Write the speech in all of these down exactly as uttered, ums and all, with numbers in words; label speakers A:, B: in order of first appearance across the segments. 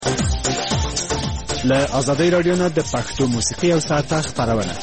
A: له آزادۍ رادیو نه د پښتو موسیقي او ساعته خپرونه.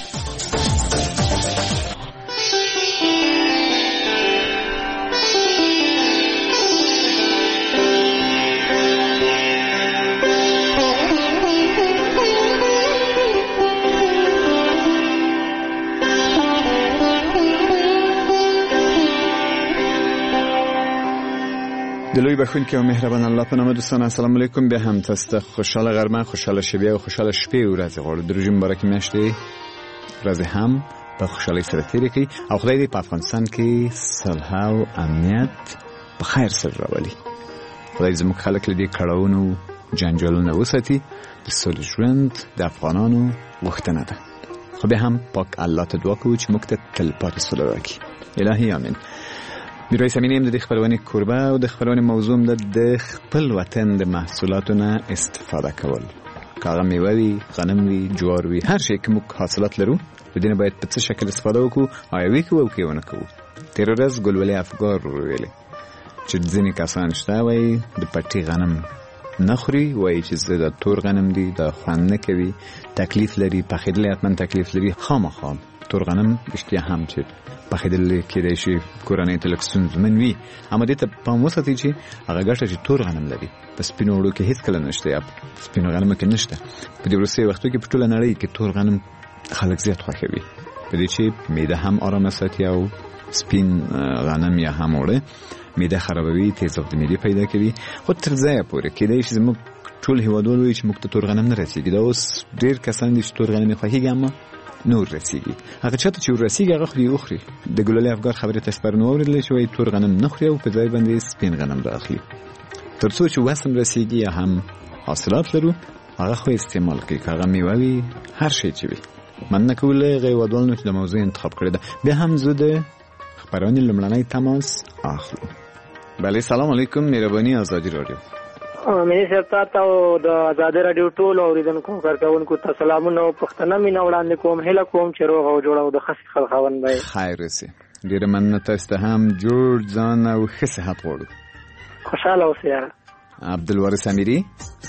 A: دلوی بخونکي او مهربان الله په نامه دوستان السلام علیکم. بیا هم تاسو ته خوشاله غرمه، خوشاله شبیه او خوشاله شپې ورځ غواړو. د روژې مبارکې میاشتې ورځې هم په خوشحالۍ سره تېرې کړئ او خدای دې په افغانستان کې صلح او امنیت په خیر سره راولي. خدای زموږ خلک له دې کړاوونو جنجالونه وساتي. د سولې ژوند د افغانانو غوښتنه ده، خو بیا هم پاک الله ته دعا کوو چې موږ ته تلپاتې سوله راکړي. الهي امین. میرویس امینی هم د خپلوانې کوربه او د خپلوانې موضوع هم د خپل وطن د محصولاتو نه استفاده کول. که هغه میوه وي، غنم وي، جوار وي، هر شی که موږ حاصلات لرو د دې نه باید په څه شکل استفاده وکړو، آیا وی کوو او که یې ونه کوو. تېره ورځ ګلولې افګار وویلې چې ځینې کسان شته وایي د پټي غنم نه خوري، وایي چې زه د تور غنم دي دا خوند نه کوي، تکلیف لري، پخېدل حتما تکلیف لري. خامخا تور غنم رښتیا هم چې پخېدل کېدای شي کورنۍ ته لږ ستونزمن وي، اما دې ته پام وساتئ چې هغه ګټه چې تور غنم لري په سپینو وړو کې هېڅکله نشته، یا سپینو غنمو کې نشته. په دې وروستیو وختو کې په ټوله نړۍ کې تور غنم خلک زیات خوښوي، په دې چې معده هم آرامه ساتي او سپین غنم یا هم وړه معده خرابوي، تیزاب د معدې پیدا کوي. خو تر ځایه پورې کېدای شي زموږ ټول هېوادوال وایي چې موږ ته تور غنم نه رسېږي. دا اوس ډېر کسان دي چې تور غنم یې خوښېږي اما نور رسیږي. هغه چاته چې ورسیږي هغه خو یې وخوري. د ګلولې افګار خبرې تاسو پرون واورېدلې چې وایي تور غنم نه خوري او په ځای باندې سپین غنم راخلي. تر څو چې وسم رسیږي یا هم حاصلات لرو هغه خو استعمال کړئ، که هغه میوه وي، هر شی چې وي. مننه کوو له هغې هېوادوالو چې د موضوع انتخاب کړې ده. بیا هم زه د خپرونې لومړنی تماس اخلو. بله، سلام علیکم. مهرباني آزادي رادیو.
B: مینی صاحب تاسو او د آزادۍ رادیو ټول اوریدونکو کارکونکو ته سلامونه او پښتنه مینه وړاندې کوم. هیله کوم چې روغ او جوړ او د ښه صحت خاوند وي. خیر اوسئ.
A: ډېره مننه. تاسو ته هم جوړ ځان او ښه صحت غواړو.
B: خوشحاله اوسئ.
A: عبدالوارث امیري؟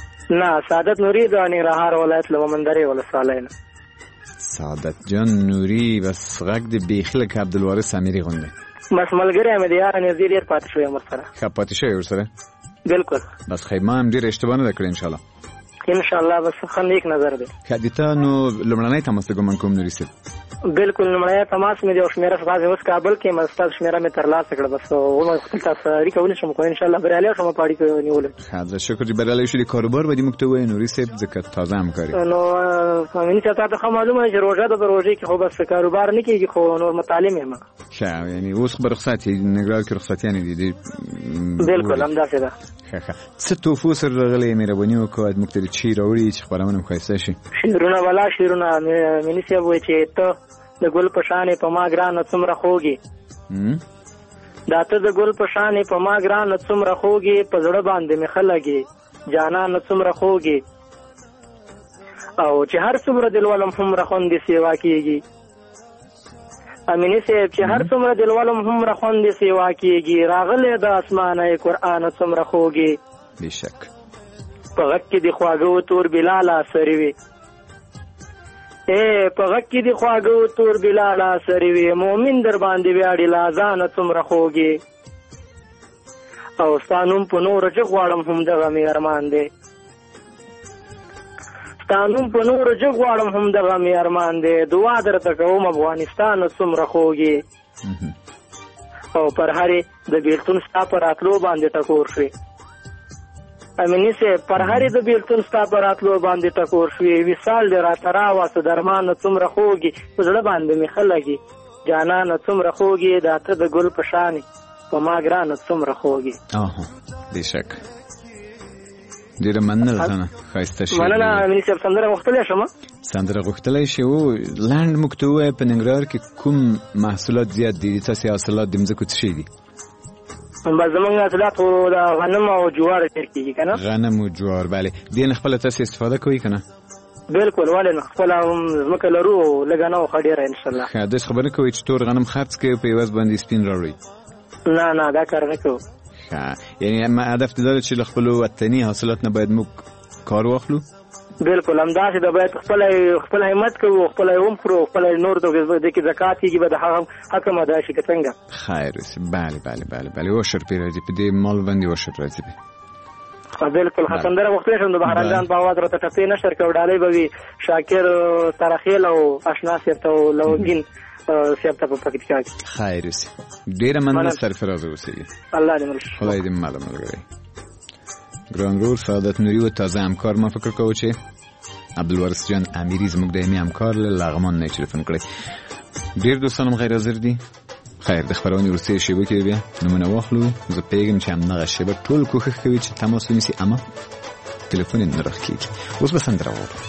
B: نه، سعادت نوري د ننګرهار ولایت له ومندرې ولسوالۍ نه.
A: سعادت جان نوري، بس غږ دې بیخي لکه عبدالوارث امیري غوندې.
B: بس ملګری مې د یار نږدې ډېر پاتې شوی یم ورسره.
A: ښه پاتې شوی ورسره؟
B: بالکل.
A: بس خیر ما هم ډېر اشتباه نه ده کړې انشاءالله.
B: انشاءالله بس ښه نیک نظر دی.
A: ښه د تا نو لومړنی تماس ته ګمان کوم نوري صاحب؟
B: بالکل لومړنی تماس مې د یو شمېره څخه اوس کابل کې مې ستاسو شمېره مې ترلاسه کړه. بس ومه خپل تاسو اړیکه ونیسم خو انشاءالله بریالی شم په اړیکه نیولو.
A: ښه شکر چې بریالی شو. د کاروبار به دې موږ ته ووایې نوري صاحب ځکه تازه همکاري.
B: نو مینې صاحب ته ښه معلومه ده چې روژه ده، په روژې کې خو بس کاروبار نه کېږي خو نور متعلم یم.
A: ښه یعنې اوس خو به رخصت یې ننګرهار کې رخصتیانې دي.
B: بالکل همداسې ده.
A: ښه ښه څه توفو سره راغلی مهرباني وکړه موږ ته چی راوړي چې خپرونه مو ښایسته شي. شعرونه
B: والا شعرونه مینې صاحب وایي چې ته د ګل په شانې په ما ګرانه څومره خوږې، دا ته د ګل په شانې په ما ګرانه څومره خوږې، په زړه باندې مې ښه لګې جانانه څومره خوږې، او چې هر څومره دلولم هومره خوندې سیوا کېږي. امینی صاحب چې هر څومره دلولم هومره خوندې سیوا کېږي، راغلی د اسمانه قرآن څومره خوږې.
A: بېشک
B: په غږ کې د خواږه تور بلاله سرې وي، اے په غږ کې د خواږه تور بلاله سرې وي، مومن در باندې ویاړي لازانه څومره خوږې، او ستا نوم په نورو چې غواړم هم دغه مې ارمان دی، ستا نوم په نورو چې غواړم هم دغه مې ارمان دی، دعا درته کوم افغانستانه څومره خوږې، او پر هرې د بیلتون ستا په راتلو باندې ټکور شوې. امینی صاحب پر هرې د بیلتون ستا په راتلو باندې ټکور شوې، وصال دې راته راواسه درمانه څومره خوږې، په زړه باندې مې ښه لګي جانانه څومره خوږې، دا ته د ګل په شانې په ما ګرانه څومره خوږې.
A: بېشک ډېره مننه له تانه. ښایسته شعر.
B: مننه امیني صاحب. سندره غوښتلی شم؟
A: سندره غوښتلی شي. او لنډ موږ ته ووایه په ننګرهار کې کوم محصولات زیات دي؟ د تاسې حاصلات د مځکو څه شي دي؟
B: بس زمونږ حاصلات خو د غنم او جوار ډېر کېږي که نه؟
A: غنم او جوار، بلې. دې نه خپله تاسې استفاده کوئ که نه؟
B: بالکل، ولې نه، خپله هم ځمکه لرو او لږه نه خو ډېره انشاءالله.
A: ښه داسې خبره کوئ چې تور غنم خرڅ کوئ په عوض باندې سپین راوړئ؟
B: نه نه دا کار نه کوو.
A: یعنی هدف دې دا چې له خپلو وطني حاصلات نه باید موږ کار واخلو.
B: بالکل همداسې د باید خپل خپل همت کوو، خپل هم خورو، خپل نور د کې زکات کېږي به د حق ادا شي که څنګه.
A: خیر اوسې. بله بله بله بله وشر پرې راځي په دې مال باندې وشر راځي به.
B: بالکل خسندره وختي شم د بهرنجان په आवाज راته ټپې نشر کړ ډالۍ به وي شاکر ترخیل او آشنا سیرته او لوګین سیرته په پکې کې.
A: خیر اوسې. ډیره مننه سرفراز اوسئ.
B: الله دې مل شي.
A: خدای دې مال ملګری. ګران رور سعادت نوری و تازه همکار ما فکر کوم چې عبدالوارث جان امیری زموږ د همي همکار له لغمان نه ټلیفون کړی. ډیر دوستانم غیر حاضر دي. خیر د خبرونې ورسې شیبه کې بیا نمونه واخلو. زه پیغام چې همدغه شیبه ټول کوښښ کوي چې تماس ونیسي اما ټلیفون یې نه راخېږي. اوس به سندره واورو.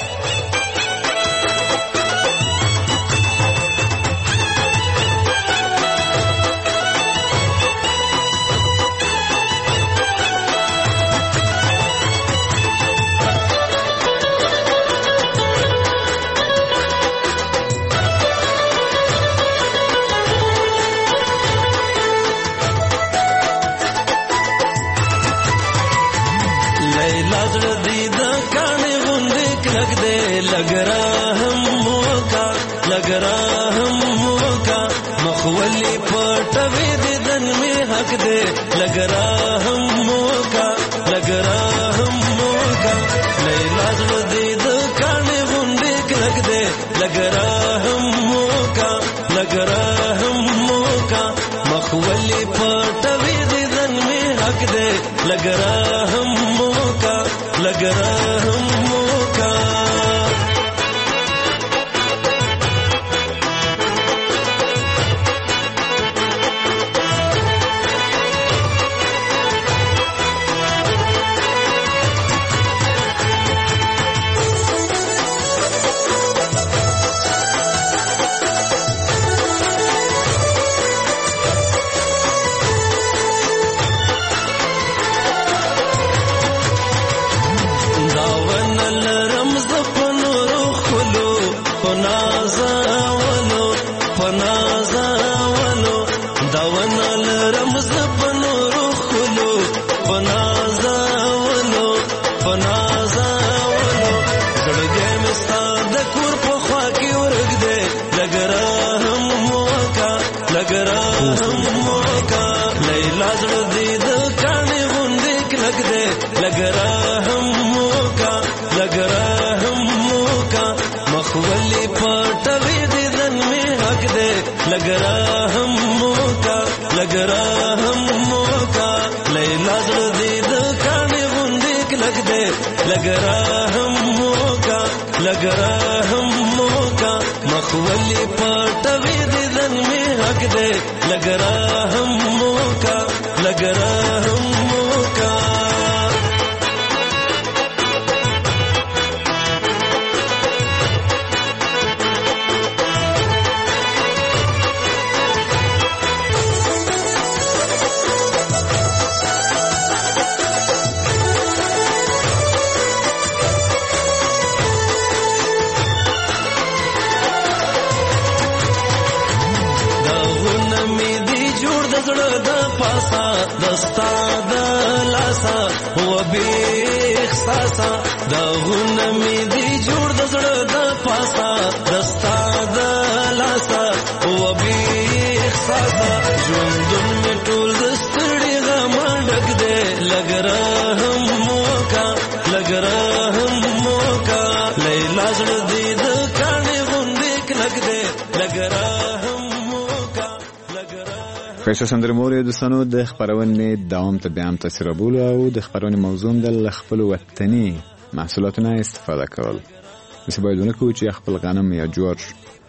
A: ښایسته سندرمورې دوستانو د خپرونې دوام ته بیا هم تاثیر رابولو او د خپرونې موضوع هم د خپلو وطني محصولاتو نه استفاده کول. داسې باید ونه کوو چې خپل غنم یا جوار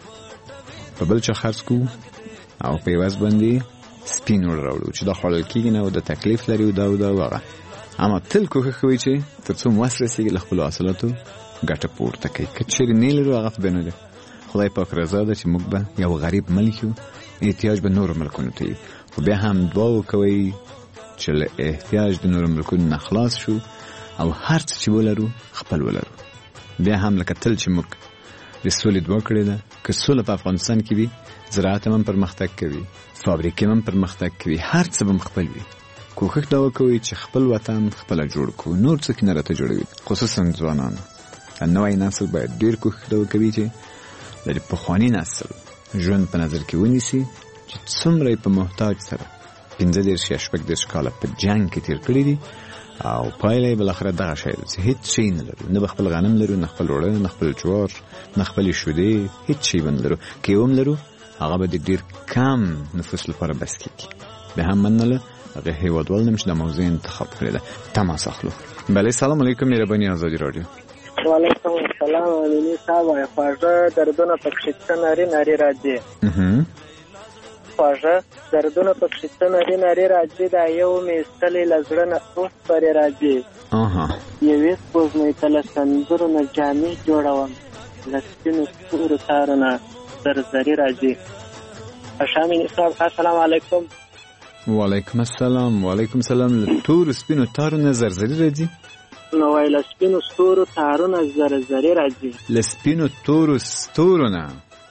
A: په بل چا خرڅ کړو او په عوض باندې سپین ور راوړو چې دا خوړل کېږي نه او د تکلیف لري او دا او دا هغه. اما تل کوښښ کوئ چې تر څو مو وس رسېږي له خپلو حاصلاتو ګټه پورته کوئ. که چېرې نه لرو هغه خو بیا نه دی. خدای پاک رضا ده چې موږ به یو غریب ملک یو، احتیاج به نورو ملکونو ته یو، خو بیا هم دعا وکوئ چې له احتیاج د نورو ملکونو نه خلاص شو او هر څه چې ولرو خپل ولرو. بیا هم لکه تل چې موږ د سولې دعا کړې ده، که سوله په افغانستان کې وي زراعت هم پرمختګ کوي، فابریکې هم پرمختګ کوي، هر څه به خپل وي. کوښښ دا وکوئ چې خپل وطن خپله جوړ کړو، نور څوک نه راته جوړوي، خصوصا ځوانانو. نوی نسل باید ډېر کوښښ دا وکوي چې د پخواني نسل ژوند په نظر کې ونیسي چې څومره یې په محتاج سره پنځه دېرش یا شپږ دېرش کاله په جنګ کې تېر کړي دي او پایله یې بالاخره دغه شی ده چې هېڅ شی نه لرو، نه به خپل غنم لرو، نه خپل اوړه، نه خپل جوار، نه خپلې شیدې، هېڅ شی به نه لرو. که یې هم لرو هغه به د ډېر کم نفوس لپاره بس کېږي. به هم منله هغه هېوادوال نیم چې د موضوع انتخاب کړې ده. تماس اخلو. بله، سلام علیکم. مهرباني آزادي راډیو.
B: وعلیکم السلام. امیني صاحب، خواږه دردونه پکښې څه نارې نارې راځي، خواږه دردونه پکښې څه نارې نارې راځي، دا یو مې ایستلی له زړه نه اوس پرې راځي. یوې سپوږمۍ ته له سندرو نه جامې جوړوم، له سپینو ستورو تارو نه زرزرې راځي. امیني صاحب، السلام علیکم.
A: وعلیکم السلام. وعلیکم السلام. له تورو سپینو تارو نه زرزرې راځي؟
B: نو وای له سپینو ستورو تارو نه زرزرې راځي.
A: له سپینو تورو ستورو نه؟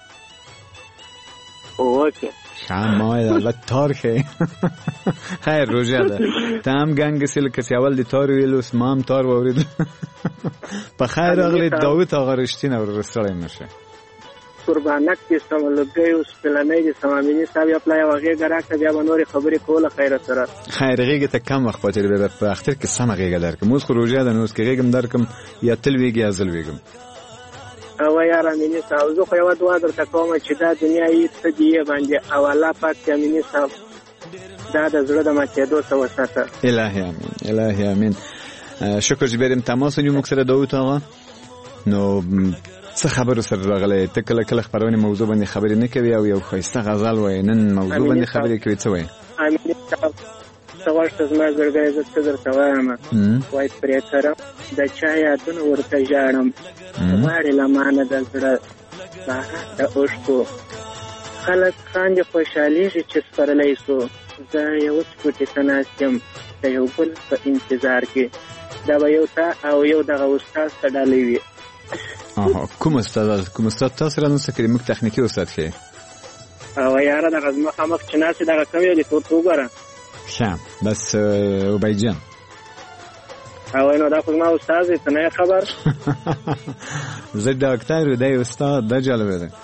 B: اوکې
A: شام مای الله تار ښه. خیر روژه ده، ته هم ګنګسې لکه چې اول د تار ویل اوس ما هم تار واورېدل. په خیر راغلی داود آقا رښتینه ورسړی نشه.
B: قربانک دې سم، لږی اوس پلنۍ دې سم. امیني صاحب یا پلا یوه غېږه راکړه، بیا به نورې خبرې کوله خیره سره.
A: خیر غېږې ته کم وخت پاتې دی، په اختر کې سمه غېږه درکړم. اوس خو روژه ده، نو اوس که غېږم درکړم یا تل ویږي یا زل ویږم.
B: او یار امیني صاحب، زه خو یوه دعا درته کوم چې دا دنیا یې څه دي یې باندې، او الله پاک چې امیني صاحب دا د زړه د ماتېدو څه وساته. الهي
A: امین، الهي امین. شکر چې بیریم تماس ونیو موږ سره داود آقا. نو څه خبرو سره راغلی؟ ته کله کله خپرونې موضوع باندې خبرې نه کوي او یو ښایسته غزل وایي، نن موضوع باندې خبرې کوي، څه وایي؟
B: امیني صاحب، څه غواړې زما زړګی زه څه درته وایم، وایي پرې کرم د چا یادونه ورته ژاړم، غواړې له ما نه د زړه باران د اوښکو، خلک خاندي خوشحالېږي چې سپرلی سو، زه یو سپوټې ته ناست یم د یو ګل په انتظار کې. دا به یو تا او یو دغه استاد ته ډالۍ وي.
A: کوم استاد؟ کوم استاد؟ تاسو را نوسه کړي، موږ تخنیکي استاد ښیي.
B: او یاره دغه زما مخامخ چې ناست دغه کم یو د تورته وګوره.
A: ښه، بس عبید جان.
B: او نو دا خو زما استاد دی، ته نه یې خبر؟
A: زه ډاکټر دی استاد، دا جالبه ده.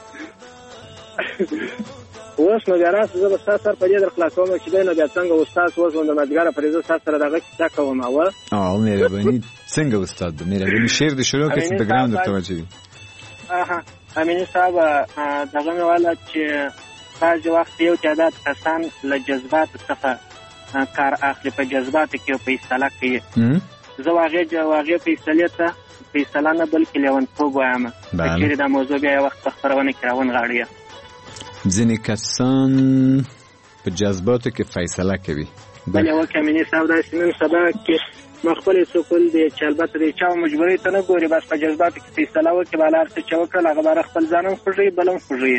B: اوس نو بیا راسه، زه به ستا سر په دې در خلاصوم چې دی نو بیا څنګه استاد اوس نو د مازدیګره پرې زه ستا سره دغه کیسه کوم. اول
A: او مهرباني څنګه استاد ده؟ مهرباني شعر دې شروع کړي چې بګراوند ورته واچوي.
B: اها امیني صاحب، دغه مې واله چې بعضې وخت یو تعداد کسان له جذباتو څخه کار اخلي، په جذباتو کې فیصله کوي. زه هغې هغې فیصلې ته فیصله نه بلکې لیونتوب وایم، که چېرې دا موضوع بیا یو وخت په خپرونه کې راونغاړي.
A: ځینې کسان په جذباتو کې فیصله کوي.
B: بلې وکړه امیني صاحب، داسې نن سبا کې مخبلې سکول دی چې البته د چا مجبورۍ ته نه ګوري، بس په جذباتو کې فیصله وکړي، بالا هر څه چې وکړل هغه باره خپل ځان هم خوږوي، بل هم خوږوي.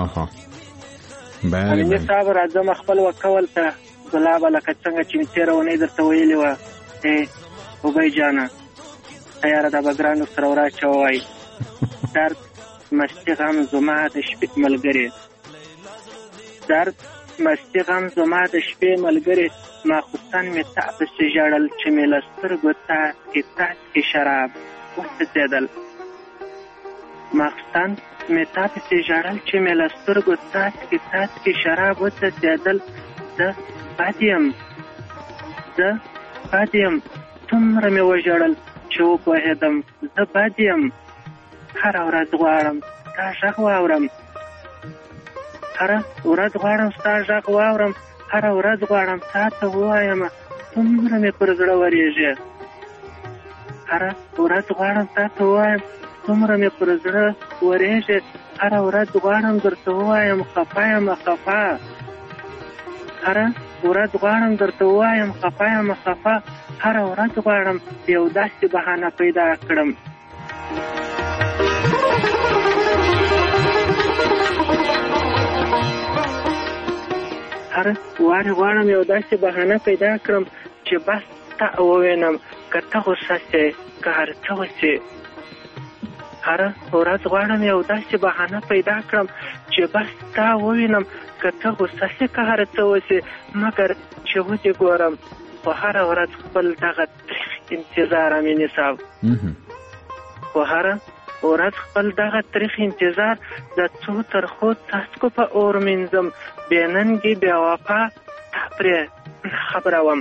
B: امیني صاحب، راځم خپل وکول ته ګلابه، لکه څنګه چې مې تېره اونۍ درته ویلې وه، ای اوبۍ جانه تیاره ده به ګرانو سره وراچوه، وایي درد مستي غم زما د شپې ملګرې، درد مستی غم زما د شپې ملګرې، ماخوستن مې تا پسې ژړل چې مې له سترګو څاڅکي څاڅکي شراب وڅڅېدل، ماخوستن مې تا پسې ژړل چې مې له سترګو څاڅکي څاڅکي شراب وڅڅېدل. زه بد یم، زه بد یم، څومره مې وژړل چې وپوهېدم، زه بد یم، هره ورځ غواړم ستا غږ واورم، هره ورځ غواړم ستا غږ واورم، هره ورځ غواړم تا ته ووایم څومره مې پر زړه ورېږي، هره ورځ غواړم تا ته ووایم څومره مې پر زړه ورېږي، هره ورځ غواړم درته ووایم خفه یم خفه، هره ورځ غواړم درته ووایم خفه یم خفه، هره ورځ غواړم یو داسې بهانه پیدا کړم. هر وارې غواړم یو داسې بهانه پیدا کړم چې بس تا ووینم که ته غوسه سې که هر څه وسې، هره ورځ غواړم یو داسې بهانه پیدا کړم چې بس تا ووینم که ته غوسه سې که هر څه وسې، مګر چې ودې ګورم خو هره ورځ خپل دغه تریخ انتظار امیني صاحب خو هره ورځ خپل دغه تریخ انتظار د څو ترخو څاڅکو په اور مینځم بې ننګې بې وفا تا پرې نه خبروم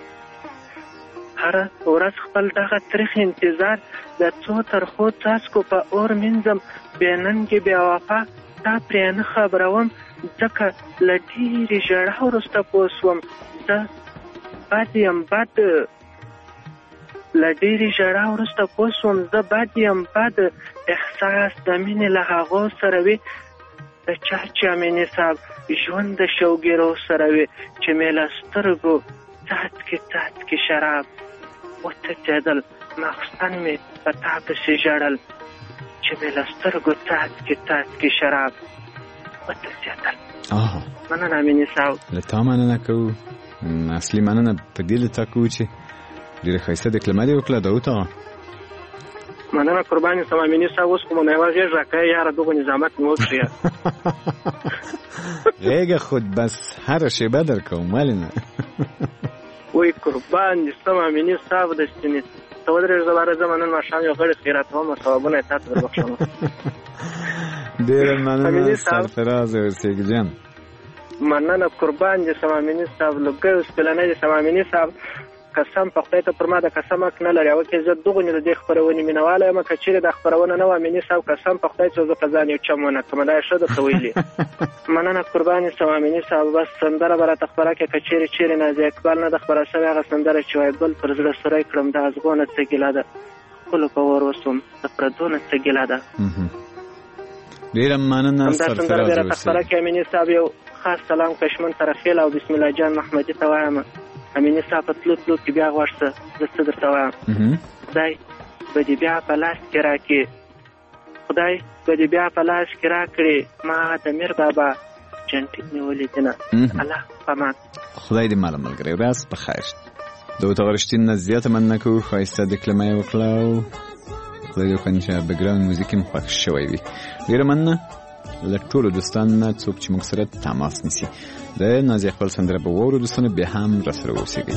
B: هره ورځ خپل دغه تریخ انتظار د څو ترخو څاڅکو په اور مینځم بې ننګې بې وفا تا پرې نه خبروم ځکه له ډېرې ژړا وروسته پوه شوم زه بد یم بد له ډېرې ژړا وروسته پوه شوم زه بد یم بد احساس د مینې له هغو سره وي د چا چې امیني صاحب ژوند د شوګیرو سره وي چې مې له سترګو څاڅکې څاڅکې شراب وڅڅېدل ماخستن مې په تا پسې ژړل چې مې له سترګو څاڅکې څاڅکې شراب وڅڅېدل. مننه امیني صاحب.
A: له تا مننه کوو. اصلي مننه په دې له تا کوو چې ډېره ښایسته دکلمه دې وکړه داود آغا.
B: مننه قربان سم امیني صاحب. اوس کومه یوه غېږ راکړی یاره دغو نظامت مې وکړي.
A: غېږه خود بس هره شیبه در کوم ولې نه.
B: وای قربان دې سم امیني صاحب د سپینې ته ودرېږه زه باره زه نن ماښام یو غړي خیراتوم او ثوابونه یې تا ته در بخښم.
A: ډېره مننه سرفراز اوسېږه جان.
B: مننه قربان دې سم امیني صاحب. لوګی اوس پلنی دې سم امیني صاحب قسم په خدای ته پر ما د قسم حق نه لري. اوکې زه دغونې د دې خپرونې مینهواله یم که چېرې دا خپرونه نه وه امیني صاحب قسم په خدای چې زه په ځان یو چم ونه کړم. دا یې ښه درته ویلي. مننه قربان دې سم امیني صاحب. بس سندره به راته خپره کړې که چېرې چېرې نازي اقبال نه ده خپره شوې هغه سندره چې وایي بل پر زړه سوری کړم د ازغو نه څه ګیله ده ښکلو په ور وسوم د پردو نه څه ګیله ده.
A: ډېره مننه
B: سرفراز اوسئ. همدا سندره بیا راته خپره کړې امیني صاحب. یو خاص سلام کشمن طرخیل او بسم الله جان محمدي ته وایم. امیني صاحب په تلو تلو کې بیا غوږ شه زه څه درته وایم. خدای به دې بیا په لاس کې راکړي خدای به دې بیا په لاس کې راکړي ما د میر بابا جنټې نیولې دینه الله پامان.
A: خدای دې ماله ملګری ورځ په خیر. داود آغا رښتین نه زیاته مننه کوو. ښایسته دکلمه یې وکړه او خدای دې وکړي چې بګراوند موزیک هم خوښ شوی وي. ډېره مننه له ټولو دوستانو نه څوک چې موږ سره تماس نیسي. د نازي اقبال سندره به واورو دوستانو بیا هم راسره اوسېږئ.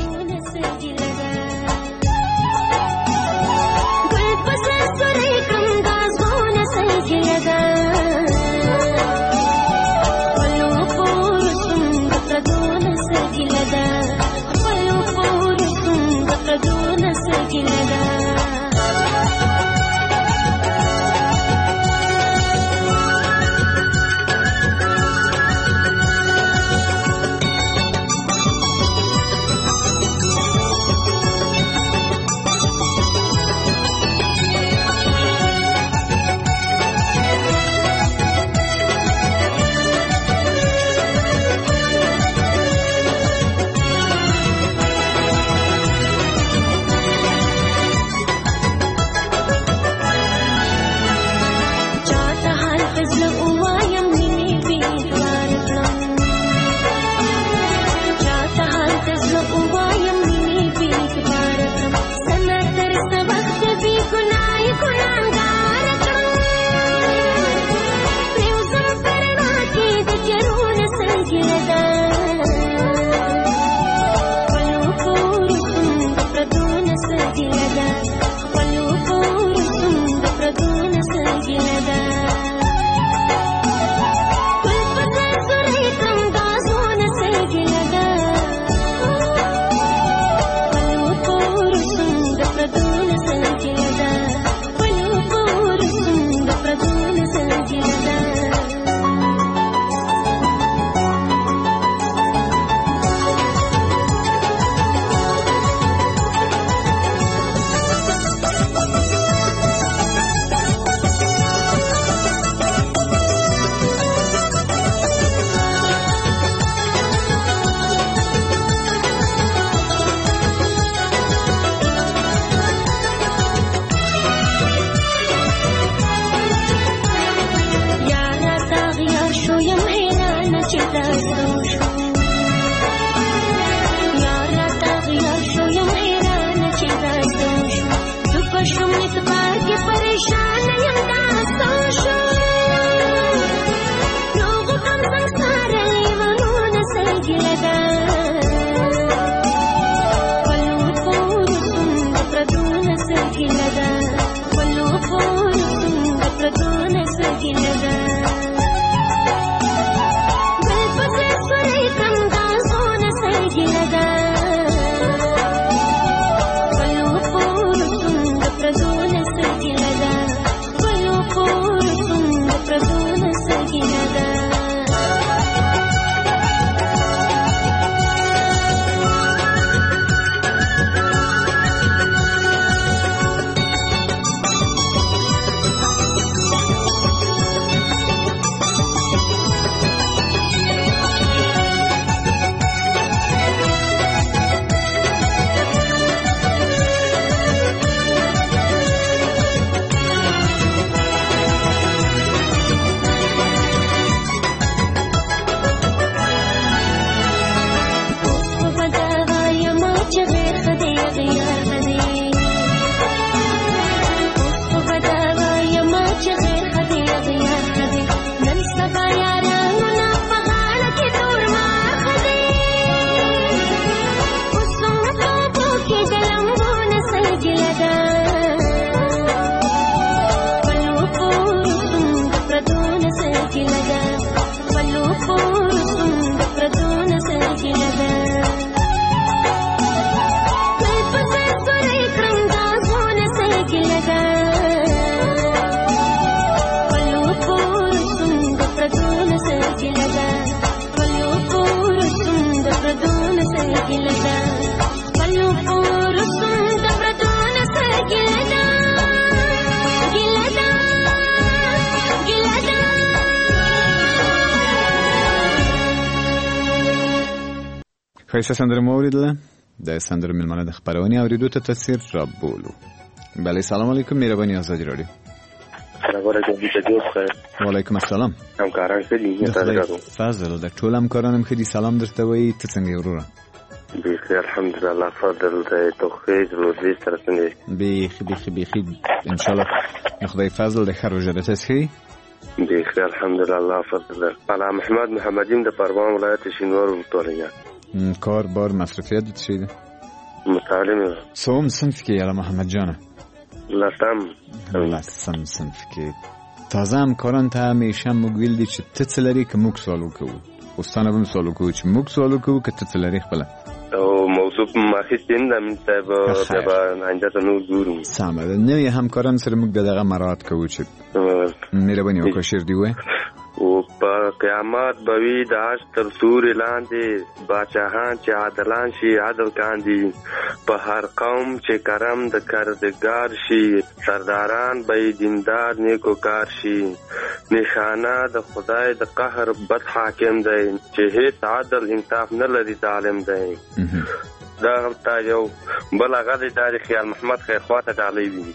A: ښایسته سندره مو اوریدله. د سندرو میلمانه د خپرونې اوریدو ته تاثیر را بولو. بله سلام علیکم، مهرباني آزادي رادیو.
C: سلام علیکم جوړ.
A: وعلیکم السلام.
C: همکاران ښه دي؟
A: فضل د ټول همکاران هم ښه دي. سلام درته وایي. ته څنګه یې وروره؟
C: بیخي الحمدلله. فضل د توفیق روزي سره څنګه؟
A: بیخي بیخي بیخي انشاءالله د خدای فضل د ښه روژه ده. تاسې ښه یې؟
C: بیخي الحمدلله. فضل علام احمد محمدیم د پروان ولایت شینوار ولسوالۍ.
A: کار بار مصرفیت د څه شی ده؟
C: متعلم.
A: څوم صنف کې علام محمد جانه؟
C: لسم.
A: لسم صنف کې. تازه همکاران ته همیشه موږ ویل دي چې ته څه لري که موږ سوال وکوو. اوستانه به هم سوال وکوو چې موږ سوال وکوو که ته څه لري خپله.
C: او موضوع اخیستین د امین صاحب د به آینده ته نور ګورو.
A: سمه ده. نوي همکاران سره موږ د دغه مراعات کوو چې مهرباني وکړه شعر دې ووایه.
C: او په قیامت به وي د عرش تر سوري لاندې باچاهان چې عادلان شي عدل کاندي. په هر قوم چې کرم د کردګار شي سرداران به دیندار نیکو کار شي. نشانه د خدای د قهر بد حاکم دی چې هیڅ عدل انصاف نه لري ظالم دی. دا تا یو بل هغه دی دا د خیال محمد خیرخوا ته ډالۍ وي.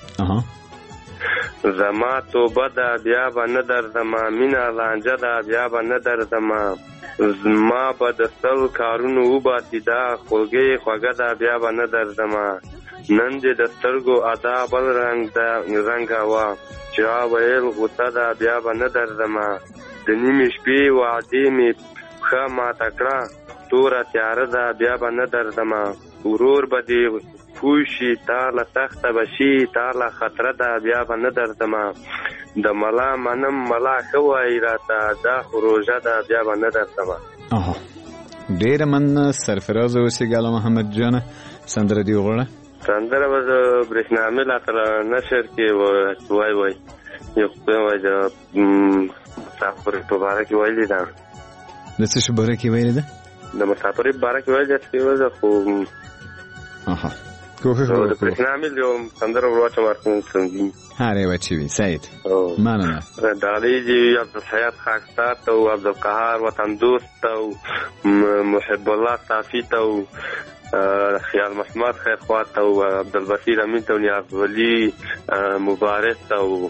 C: زما توبه ده بیا به نه درځمه، مینه لانجه ده بیا به نه درځمه. زما به د سل کارونو وباسي دا خوږې خوږه ده بیا به نه درځمه. نن دې د سترګو ادا بل رنګ ده رنګه وه چې ویل غوسه ده بیا به نه درځمه. د نیمې شپې وعدې مې پښه ماته کړه توره تیاره ده بیا به نه درځمه. ورور به دې پوشي تا له تخته به شي تا له خطره ده بیا به نه درځمه. د ملا منم ملا ښه وایي راته دا خو روژه ده بیا به نه درځمه.
A: آها ډېره مننه سرفراز اوسېږه علام محمد جانه. سندره دې وغواړه.
C: سندره به د برېښنامې لا سره نشر کې وای وای یو خدای وای د مسافرۍ په باره کې ویلې ده.
A: د څه شي باره کې ویلې ده؟
C: د مسافرۍ په باره کې ویلې ده خو
A: آها کوښښ
C: وکړو. د برېښنامې یو سندره ورواچوم ارکون څنګه
A: هر یوه چې وي. سعید مننه.
C: ډالۍ دې عبدالحیات خاکسار ته او عبدالقهار وطن دوست ته او محب الله صافي ته او خیال محمد خیرخوا ته او عبدالبصیر امین ته او نیاز ولی مبارک ته او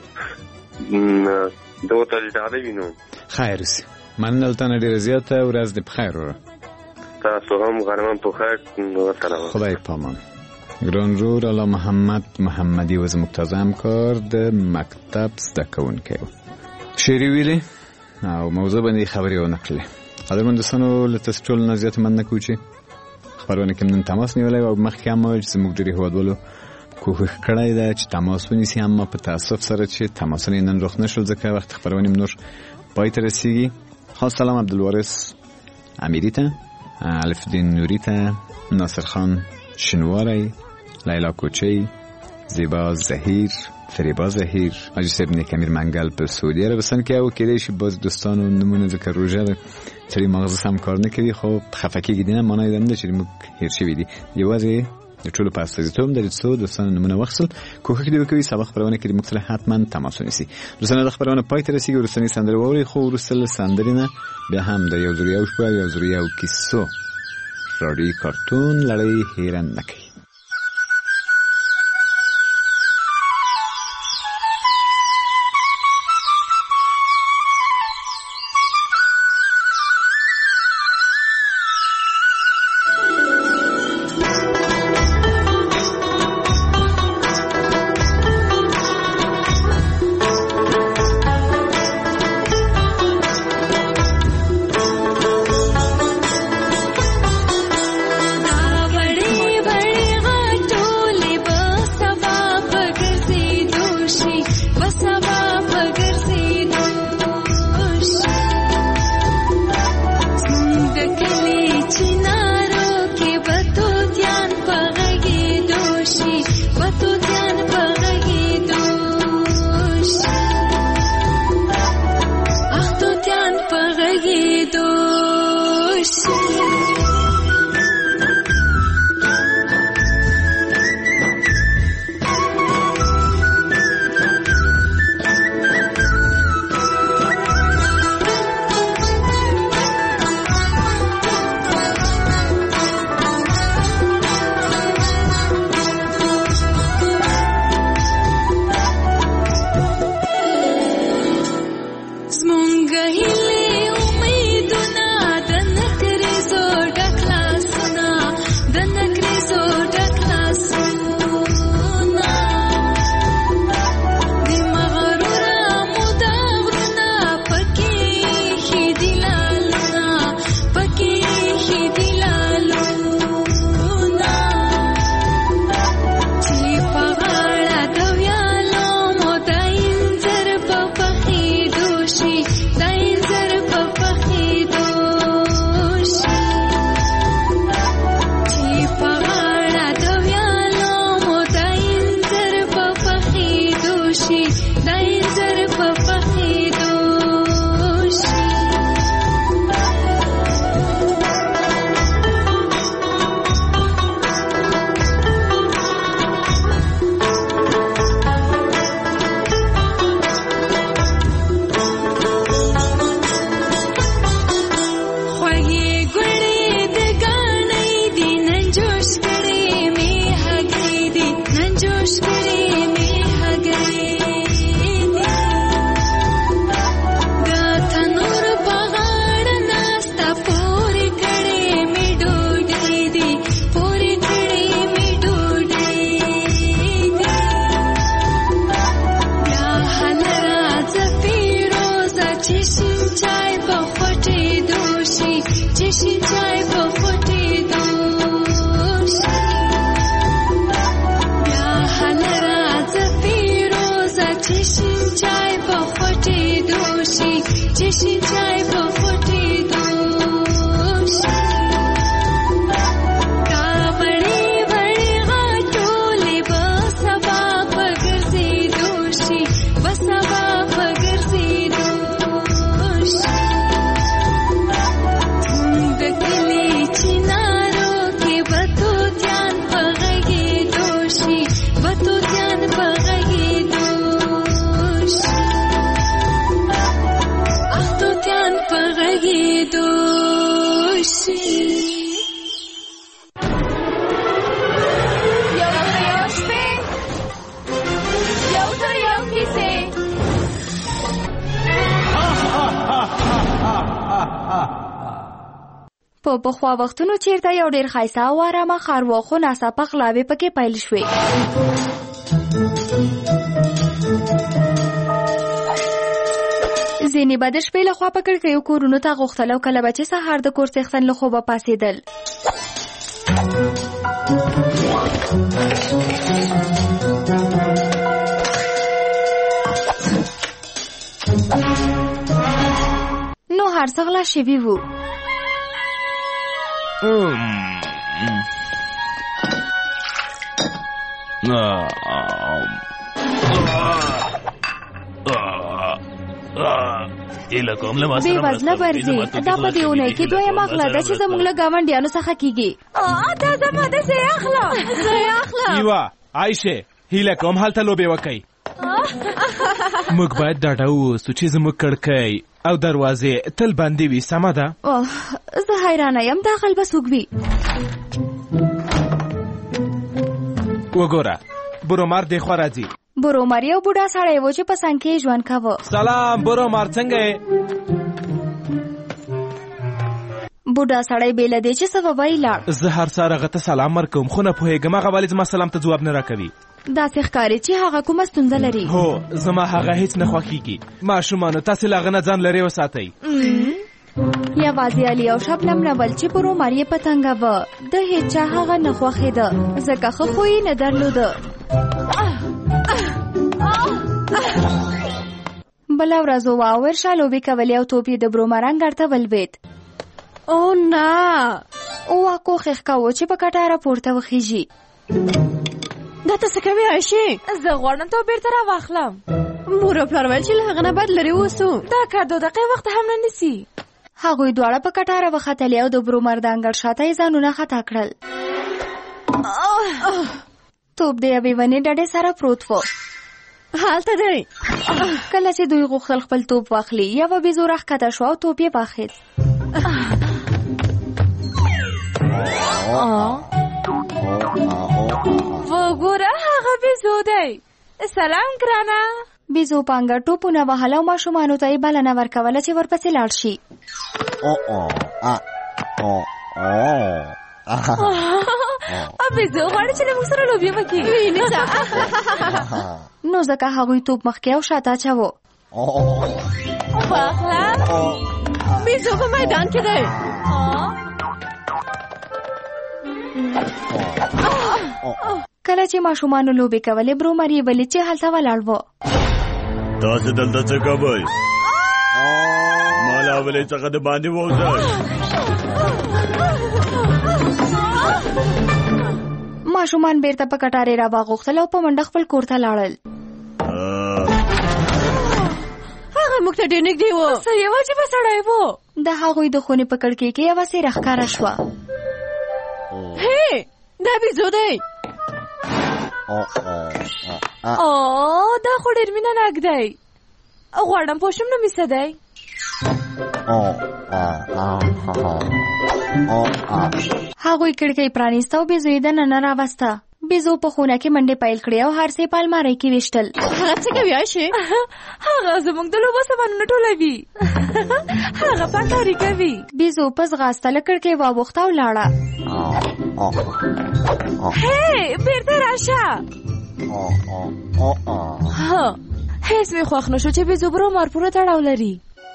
C: دغو ته دې ډالۍ وي. نو
A: خیر اوسې. مننه له تا نه ډېره زیاته. ورځ دې په خیر وره.
C: تاسو هم غرمه په خیر. وسلام.
A: خدای پامان. ګران رور علام محمد محمدي و زموږ تازه همکار د مکتب زده کوونکی و. شعري ویلې او موضوع باندې خبرې ونه کړلې. قدرمن دوستانو له تاسو ټولو نه زیاته مننه کوو چې خپرونه کې نن تماس نیولی او مخکې هم وویل چې زموږ ډېرې هېوادوالو کوښښ کړی ده چې تماس ونیسي، اما په تاسف سره چې تماسونه نن رخ نه شول ځکه وخت خپرونې نور پای ته رسېږي. خاص سلام عبدالوارث امیري ته، الف الدین نوري ته، ناصر خان شنواری، لیلا کوچی، زیبا زهیر، فریبا زهیر، حاجی صاحب نیکمیر منگل په سعودی عربستان کې او کېدای شي باز دوستانو نمونه ذکر روژه ده سری مغز هم کار نکړي خو خفه کېږي نه معنی ده چې موږ هیر شوي دي. یوازې د ټولو په استازیتوب د څو دوستانو نمونه واخیستل. کوښښ دې وکړئ سبا خپرونه کې موږ سره حتما تماس ونیسي. دوستانو د خپرونه پای ته رسېږي. وروستنۍ سندرې واورئ خو وروسته له سندرې نه بیا هم د یو زر یو شپه یو زر یو کیسو راډیویي کارتون لړۍ هیره نه کوي.
D: बड़े बड़े شي دای زر په پخېدو شي په پخوا وختونو چیرته یو ډیر ښایسته او ارامه ښار و خو ناڅاپه غلاوې پکې پیل شوې. ځینې به د شپې لخوا په کړکیو کورونو ته غوښتل او کله به چې سهار د کور څښتن له خوبه پاڅېدل. نو هر څه غلا شوي وو. بې وزله برځې دا په دې اونۍ کې دویمه غلا ده چې زموږ له ګاونډیانو څخه کېږي. دا زما ده زه یې اخلم زه یې اخلم. یوه عایشې هیله کوم هلته لوبې وکئ. موږ باید ډاډه واوسو چې زموږ کړکۍ او دروازې تل بندې وي. سمه ده؟ زه حیرانه یم دا غل به څوک وي. وګوره برومار دې خوا راځي. برومار یو بوډا سړی و چې په څنګ کې ژوند کاوه. سلام برومار څنګه یې؟ بوډا سړی بې له دې چې څه ووایي لاړ. زه هر سهار هغه ته سلام ورکوم خو نه پوهېږم هغه ولې زما سلام ته ځواب نه راکوي. داسې ښکاري چې هغه کومه ستونزه لري. هو زما هغه هیڅ نه خوښېږي. ماشومانو تاسې له هغه نه ځان لرې وساتئ. یوازې علي او شبنم نه ول چې برومار یې پتنګاوه. د هېچا هغه نه خوښېده ځکه ښه خو یې نه درلوده. بله ورځ واور شا لوبې کولې او توپ یې د برومرنګ اړ ته ولوېد. او نه اوه کوښښ کوو چې په کټاره پورته وخیژي. دا ته څه کوې عایشې؟ زه غواړم ته بیرته راواخلم. مور او پلار ویل چې له هغه نه باید لرې اوسو. دا کار دوه دقیقې وخت هم نه نیسي. هغوی دواړه په کټاره وختلې او د برومر د انګړ شاته یې ځانونه خطا کړل. توپ د یوې ونې ډډې سره پروت و. هلته دی. کله چې دوی غوښتل خپل توپ واخلي یوه بیزو راښکته شوه او توپ یې واخیست. وګوره هغه بیزو دی. سلام ګرانه. بیزو په انګړ ټوپونه وهل او ماشومانو ته یې بلنه ورکوله چې ورپسې لاړ شي. بیزو غواړي چې له موږ سره لوبې وکړي. نو ځکه هغوی توپ مخکې او شاته اچاوه. واخله. بیزو په میدان کې دی. کله چې ماشومانو لوبې کولې برومر یې ولید چې هلته ولاړ و.
E: تاسې دلته څه کوئ؟ ما له اولې څخه د باندې ووځئ.
A: ماشومان بیرته په کټارې را واغوښتل او په منډه خپل کور ته لاړل.
F: ډېر نږدې و.
D: څه یو عجیبه سړی و. د هغوی د خونې په کړکۍ کې یوه څېره ښکاره شوه.
F: هی دا بیزو دی. او دا خو ډېر مینه ناک دی. غواړم پوه شم نوم یې څه دی.
D: هغوی کړکۍ پرانیسته او بیزو یې دننه راوسته. بیزو په خونه کې منډې پیل کړې او هر څه یې په المارۍ کې ویشتل.
F: هغه څه کوي عایشې؟
D: هغه زموږ د لوبو سامانونه ټولوي. هغه پاکاري کوي. بیزو په ځغاسته له کړکۍ واوښته او لاړه.
F: هی بیرته راشه. هیڅ مې خوښ نه شو چې بیزو برومار پوره تړاو لري.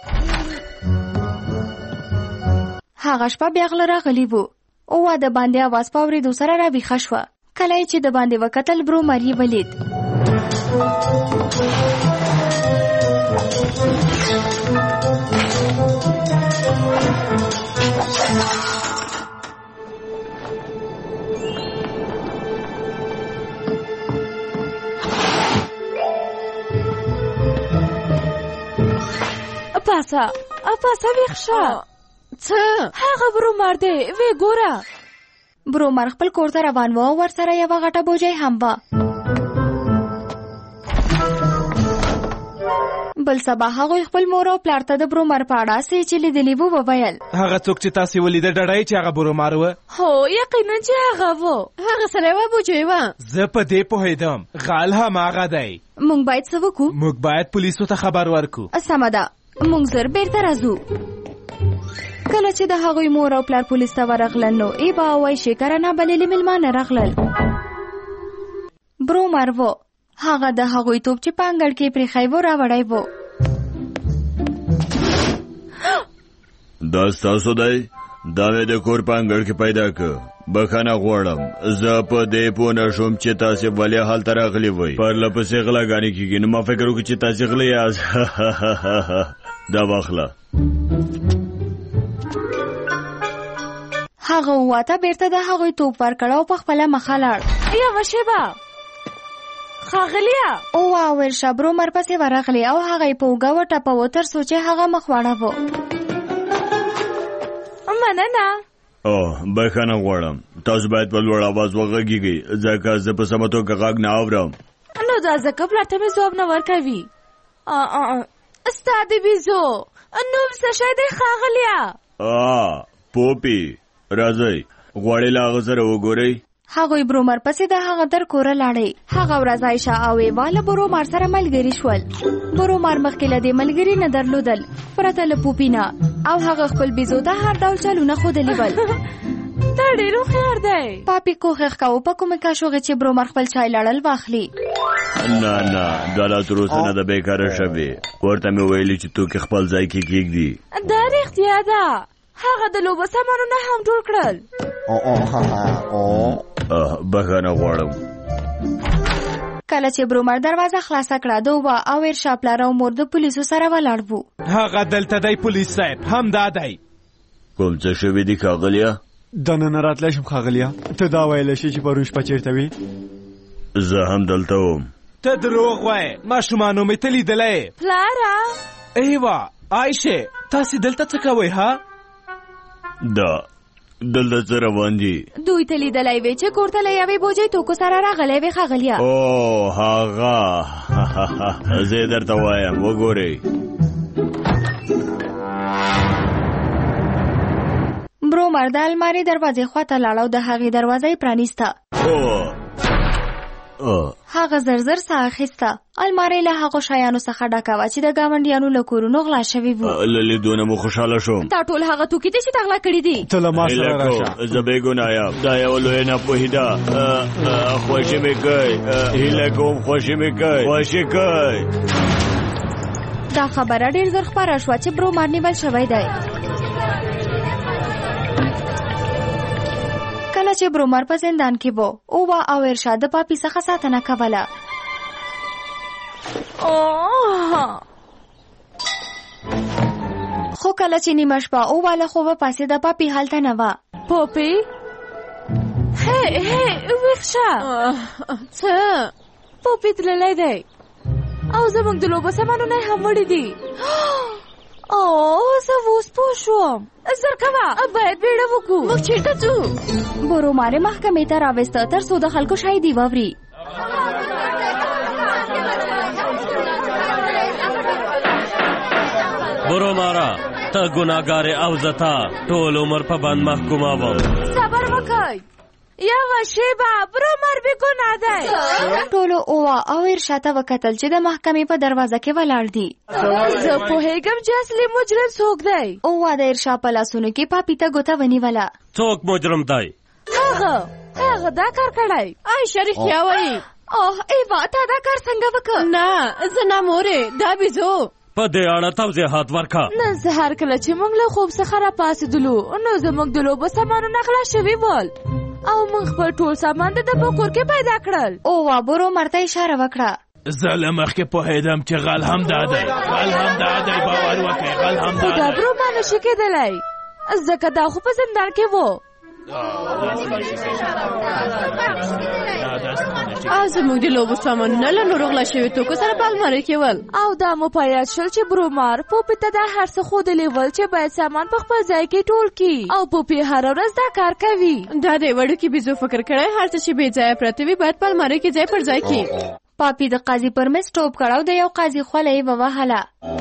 D: هغه شپه بیا غله راغلی و. اوه د باندې اواز په اورېدو سره راویښه شوه. کله چې د باندې وکتل برومر یې ولید.
F: پاسه پاسه ویښ شه. څه؟ هغه برومر دی. وی ګوره.
D: برومر خپل کور ته روان و او ورسره یوه غټه بوجۍ هم وه. بل سبا هغوی خپل مور او پلار ته د برومر په اړه څه چې لیدلي وو وویل.
G: هغه څوک چې تاسې ولیده ډډی چې هغه برومر و؟
F: هو یقینا چې هغه و. هغه سره یوه بوجۍ وه.
G: زه په دې پوهېدم. غال هماغه دی.
D: موږ باید څه وکړو؟
G: موږ باید پولیسو ته خبر ورکړو.
D: سمه ده. موږ زر بیرته راځو. کله چې د هغوی مور او پلار پولیس ته ورغلل نو ایبا او عایشې کرنه بللي مېلمانه راغلل. برومر و. هغه د هغوی توپ چې په انګړ کې پرېښی و راوړی و.
E: دا ستاسو دی؟ دا مې د کور په انګړ کې پیدا کړ. بخښنه غواړم. زه په دې پوه نه شوم چې تاسې ولې هلته راغلي وئ. پرله پسې غلاګانې کېږي نو ما فکر وکړو چې تاسې غله یاست. دا واخله.
D: هغه واته بیرته د هغوی توپ ورکړ او په خپله مخه لاړ.
F: یوه شیبه ښاغلیه.
D: او واورشه برومر پسې ورغلې او هغه یې په اوږه وټپوه تر څو چې هغه مخ واړوه.
F: مننه.
E: او بخښنه غواړم. تاسو باید په لوړ اواز وغږیږئ ځکه زه په سمه توګه غږ نه اورم.
F: نو دا ځکه پلار ته مې ځواب نه ورکوي. ستا د بیزو نوم څه شی دی ښاغلیه؟
E: پوپی. راځئ غواړئ له هغه سره وګورئ.
D: هغوی برومر پسې د هغه تر کوره لاړې. هغه ورځ عایشه او ایوا له برومر سره ملګري شول. برومر مخکې له دې ملګري نه درلودل پرته له پوپي نه او هغه خپل بیزو ته هر ډول چلونه ښودلي ول.
F: دا ډېر هوښیار دی.
D: پاپي کوښښ کاوه په کومه کاشوغې چې برومر خپل چای لړل واخلي.
E: نه نه دا لا تر اوسه نه ده بیکاره شوې. ورته مې ویلي چې توکې خپل ځای کې کېږدي.
F: دا رښتیا ده. هغه د لوبو سامانونه هم ټول کړل.
E: بخښنه غواړم.
D: کله چې برومر دروازه خلاصه کړه د اوبه او ارشا پلار او مور د پولیسو سره ولاړ وو.
G: هغه دلته دی پولیس صاحب. همدا دی.
E: کوم څه شوي دي ښاغلیه؟
H: دننه راتلی شم ښاغلیه. ته دا ویلی شې چې پرون شپه چېرته وې؟
E: زه هم دلته وم.
G: ته دروغ وایې. ماشومانو مې ته لیدلی.
F: پلاره.
G: ایوا عایشې تاسې دلته څه کوئ ها؟
E: دا دلته څه روان دي؟
D: دوی ته لیدلی وې چې کور ته له یوې بوجۍ توکو سره راغلی وې ښاغلیه.
E: او هغه زه یې درته وایم وګورئ.
D: برومر د المارۍ دروازې خواته لاړ او د هغې دروازه یې پرانیسته. هغه زر زر ساه اخیسته. المارۍ له هغو شیانو څخه ډکه وه چې د ګاونډیانو له کورونو غلا شوي وو.
E: له لیدونه مو خوشحاله شوم.
D: دا ټول هغه توکي دي چې تا غلا کړي دي.
H: ته له ما سره راشه.
E: زه بې ګناه یم. دا یوه لویه ناپوهي ده. خوښي مې کوي. هیله کوم خوښي مې کوي. خوښي کوي.
D: دا خبره ډېر زر خپره شوه چې برومر نیول شوی دی. کله چې برومر په زندان کې و اووا او ارشاد د پاپي څخه ساتنه کوله. خو کله چې نیمه شپه اووا له خوبه پاسېده پاپي هلته نه وه.
F: پاپي هی هی ویښ شه. څه؟ پاپي تللی دی. او زموږ د لوبو سامانونه هم وړي دي. او زه اوس پوه شوم. زر کوه باید بیړه وکړو.
D: موږ چیرته ځو؟ بروماره محکمې ته راوسته تر څو د خلکو شاهدي واوري.
I: بروماره ته ګناهګارې او زه تا ټول عمر په بند محکوموم.
F: صبر وکئ. یوه شیبه برومار بې ګناه دی.
D: ټولو اووا او ارشاد ته وکتل چې د محکمې په دروازه کې ولاړ دي.
F: زه پوهېږم چې اصلي مجرم څوک دی.
D: اووا د ارشاد په لاسونو کې پاپي ته ګوته ونیوله.
I: څوک مجرم دی؟
F: هغه هغه دا کار کړی.
J: عایشه رښتیا وایي.
D: اوه ایوا تا دا کار څنګه وکړ؟
J: نه زه نه مورې دا بیزو.
I: په دې اړه توضیحات ورکړه.
F: نن سهار کله چې موږ له خوب څخه راپاڅېدلو نو زموږ د لوبو سامانونه غلا شوي ول او موږ خپل ټول سامان د ده په کور کې پیدا کړل.
D: اووا برومار ته اشاره وکړه.
G: زه له مخکې پوهېدم چې غل هم دا دی. غل هم دا دی. باور وکړئ غل هم دا دی.
F: خو دا برومار نشي کېدلی ځکه دا خو په زندان کې و.
J: او زموږ د لوبو سامانونه له نورو غلا شوي توکو سره په المارۍ کې ول.
F: او دا مو په یاد شول چې برومار پوپي ته دا هر څه ښودلي ول چې باید سامان په خپل ځای کې ټول کړي او پوپي هره ورځ دا کار کوي.
J: دا دی وړوکي بیزو فکر کړی هر څه چې بې ځایه پراته وي باید په المارۍ کې ځای پر ځای کړي.
D: پاپي د قاضي پر مېز ټوپ کړ او د یو قاضي خوله یې ووهله.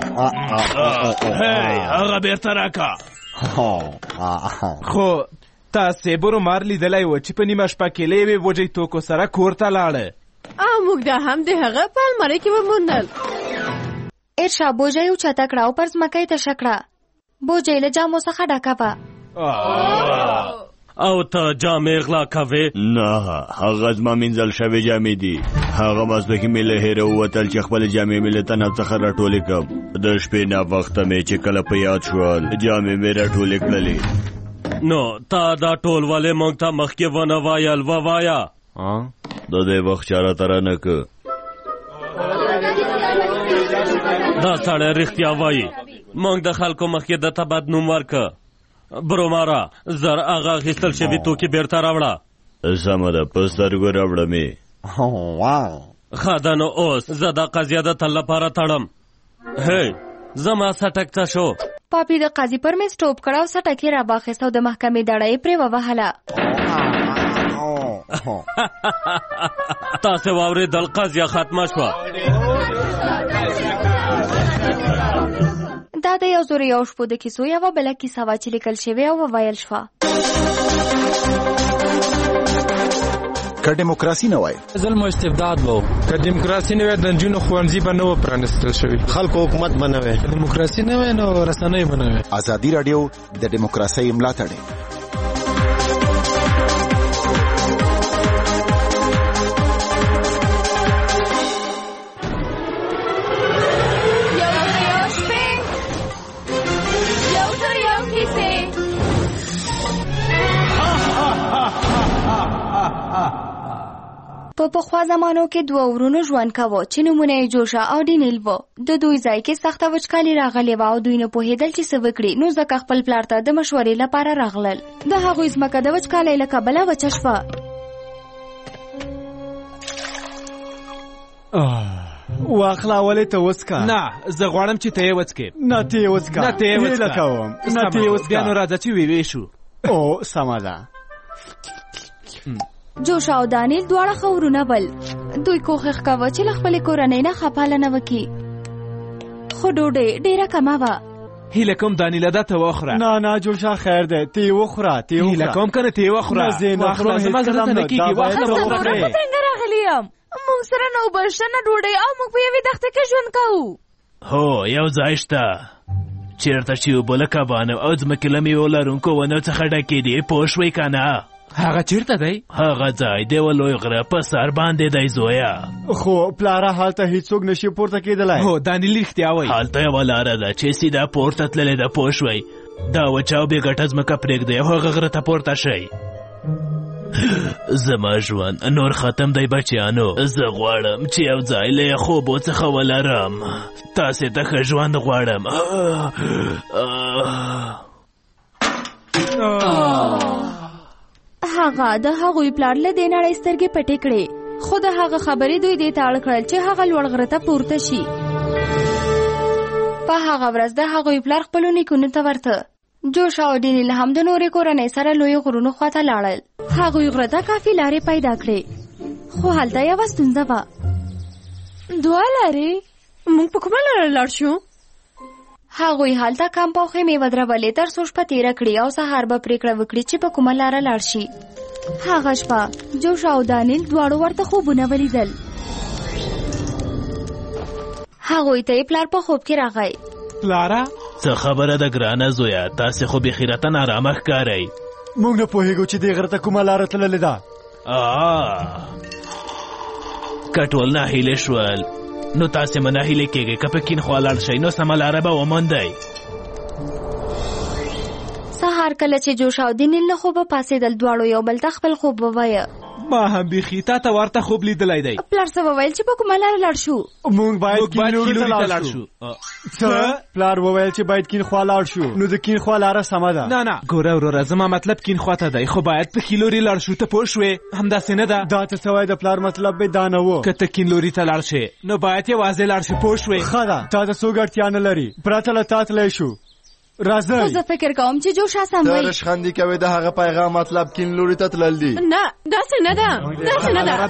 G: هی هغه بېرته راکړه. خو تاسې برومار لیدلی و چې په نیمه شپه کې له یوې بوجۍ توکو سره کور ته لاړه
J: او موږ دا هم د هغه په المارۍ کې وموندل.
D: ارشاد بوجۍ اوچته کړه او پر ځمکه یې تشه کړه. بوجۍ له جامو څخه ډکه وه.
I: او ته جامې غلا کوې؟
E: نه هغه زما مینځل شوې جامې دي. هغه ماسپښین مې له هیره ووتل چې خپلې جامې مې له تناب څخه راټولې کړم. د شپې ناوخته مې چې کله په یاد شول جامې مې راټولې کړلې.
I: نو تا دا ټول ولې موږ ته مخکې ونه وایل؟ ووایه.
E: د دې وخت چاره تره نه که
I: دا سړی رښتیا وایي. موږ د خلکو مخکې د ته بد نوم ورکړه. بروماره زر هغه اخیستل شوي توکي بیرته راوړه.
E: سمه ده په سترګو راوړمې.
I: ښه ده نو اوس زه دا قضیه د تل لپاره تړم. هی زما سټک څه شو؟
D: پاپي د قاضي پر مېز ټوپ کړه او سټک یې راواخیست او د محکمې دړه یې پرې ووهله.
I: تاسې واورېدل قضیه ختمه شوه.
D: دا د یو زور یو شپو د کیسو یوه بله کیسه وه چې لیکل شوې او وویل شوه.
K: که دیموکراسي نه وای
L: ظلم او استبداد وو. که دیموکراسي نه وای د نجونو ښوونځي به نه و پرانیستل شوي.
K: خلکو حکومت به نه وای.
L: که دیموکراسي نه وای نو رسنۍ به نه وای.
K: ازادي راډیو د دیموکراسۍ ملاتړ
D: په پخوا زمانو کې دوه ورونو ژوند کاوه چې نومونه یې جوشه او ډینیل و. د دوی ځای کې سخته وچکالي راغلې وه او دوی نه پوهېدل چې څه وکړي نو ځکه خپل پلار ته د مشورې لپاره راغلل. د هغوی ځمکه د وچکالۍ له کبله وچه شوه.
H: واخله ولې ته وڅکه؟
G: نه زه غواړم چې ته یې وڅکې.
H: نه ته یې وڅکه.
G: نه ته یې وڅکه.
H: هیله کوم نه ته یې وڅکه.
G: بیا نو راځه چې ویې شو.
H: او سمه ده.
D: جوشه او دانیل دواړه ښه ورونه ول. دوی کوښښ کاوه چې له خپلې کورنۍ نه ښه پالنه وکړي خو ډوډۍ ډېره کمه وه.
G: هیله کوم دانیله دا ته وخوره.
H: نه نه جوشه خیر دی ته یې وخوره ته یې وخوره.
G: هیله کوم که نه ته یې وخوره.
H: نه زه نه خورم
G: زما زړه ته نه کېږي. واخله وخوره.
F: څنګه راغلی یم؟ موږ سره نو بښنه ډوډۍ او موږ په یوې دښته کې ژوند کوو.
G: هو یو ځای شته چېرته چې اوبه له کبانو او ځمکې له میوو لرونکو ونو څخه ډکې دي. پوه شوې که نه؟ هغه چیرته دی؟ هغه ځای د یوه لوی غره په سر باندې دی زویه.
H: خو پلاره هلته هیڅوک نشي پورته کېدلی.
G: هو دانیل رښتیا وایي. هلته یوه لاره ده چې سیده پورته تللې ده. پوه شوئ؟ دا وچه او بې ګټه ځمکه پرېږدئ او هغه غره ته پورته شئ. زما ژوند نور ختم دی بچیانو. زه غواړم چې یو ځای له خوبو څخه ولرم. تاسې ته ښه ژوند غواړم.
D: هغه د هغوی پلار له دې نړۍ سترګې پټې کړې خو د هغه خبرې دوی دې ته اړ کړل چې هغه لوړ غره ته پورته شي. په هغه ورځ د هغوی پلار خپلو نیکونو ته ورته. جوش او ډینیل هم د نورې کورنۍ سره لوی غرونو خواته لاړل. هغوی غره ته کافي لارې پیدا کړې، خو هلته یوه ستونزه وه.
J: دوه لارې؟ موږ په کومه لاره لاړ شو؟
D: هغوی هلته کمپ او خیمې ودرولې تر څو شپه تېره کړي او سهار به پرېکړه وکړي چې په کومه لاره لاړ شي. هغه شپه جوش او دانیل دواړو ورته خوبونه ولیدل. هغوی ته یې پلار په خوب کې راغی.
G: پلاره څه خبره ده ګرانه زویه، تاسې خو بیخي راته نارامه ښکارئ.
H: موږ نه پوهېږو چې دې غره ته کومه لاره تللې ده.
G: که ټول ناهیلې شول نو تاسې مه ناهیلې کېږئ. که په کین خوا لاړ شئ نو سمه لاره به وموندئ.
D: سهار کله چې جوش او دانیل له خوبه پاڅېدل، دواړو یو بل ته خپل خوب ووایه.
G: ما هم بیخي تا ته ورته خوب لیدلی دی.
D: پلار څه وویل چې په کومه لاره لاړ شو؟
H: موږ باید کین لوري ته لاړ شو. څه؟ پلار وویل چې باید کین خوا لاړ شو. نو د کین خوا لاره سمه ده.
G: نه نه ګوره وروره، زما مطلب کین خوا ته دی، خو باید په ښي لوري لاړ شو. ته پوه شوې؟ همداسې نه ده؟
H: دا ته څه وایې؟ د پلار مطلب به دا نه و.
G: که ته کین لوري ته لاړ شې نو باید یوازې لاړ شې. پوه شوې؟
H: ښه ده، تا ته څوک اړتیا نه لري، پرته له تا تلی شو. راځئ.
D: خو زه فکر کوم چې جوش سم وایي.
M: ته رشخندي کوې، د هغه پیغام مطلب کین لوري ته تلل دي.
J: نه داسې نه ده، داسې نه ده.